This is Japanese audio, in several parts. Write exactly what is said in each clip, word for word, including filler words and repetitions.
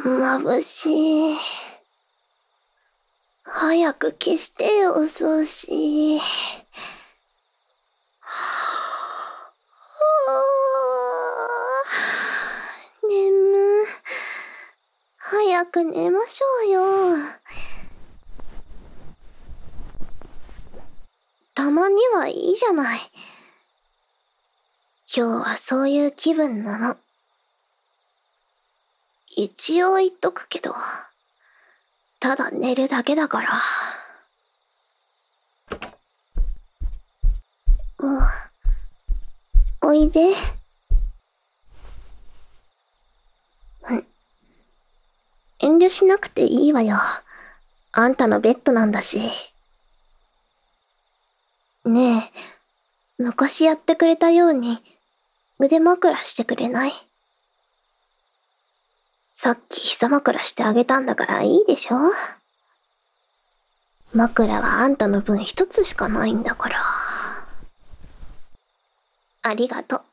眩しい。早く消してよ、ソシ。眠。早く寝ましょうよ。たまにはいいじゃない。今日はそういう気分なの。一応言っとくけど、ただ寝るだけだから。お、おいで。遠慮しなくていいわよ。あんたのベッドなんだし。ねえ、昔やってくれたように腕枕してくれない？さっき膝枕してあげたんだからいいでしょ？枕はあんたの分一つしかないんだから。ありがとう。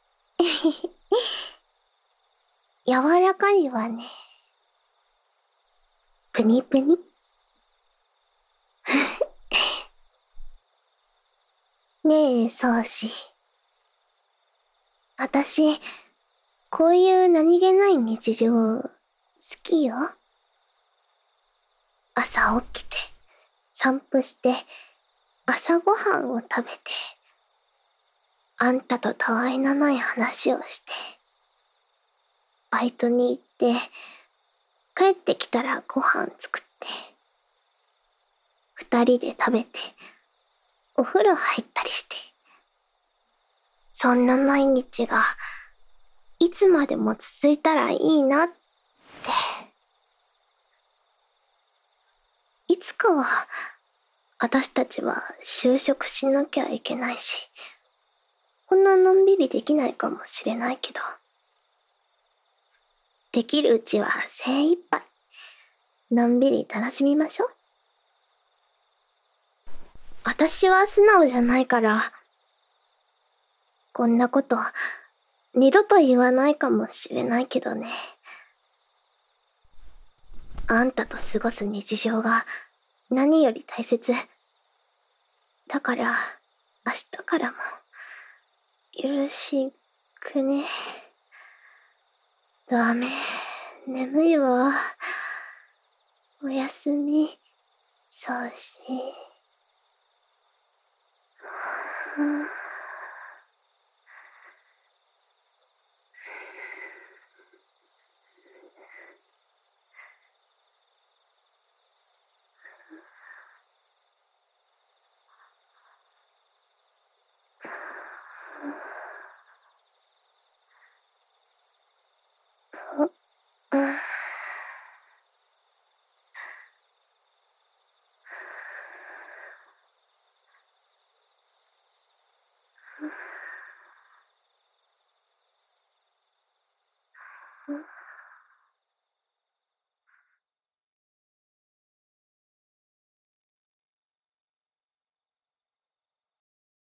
柔らかいわね。ぷにぷに。ねえ、そうし。あたし、こういう何気ない日常、好きよ。朝起きて、散歩して、朝ごはんを食べて、あんたとたわいのない話をして、バイトに行って、帰ってきたらご飯作って、二人で食べて、お風呂入ったりして。そんな毎日が、いつまでも続いたらいいなって。いつかは、私たちは就職しなきゃいけないし、こんなのんびりできないかもしれないけど、できるうちは精一杯、のんびり楽しみましょう。私は素直じゃないから、こんなこと二度と言わないかもしれないけどね。あんたと過ごす日常が何より大切。だから、明日からも、よろしくね。ダメ、眠いわ。おやすみ、そうし。うん。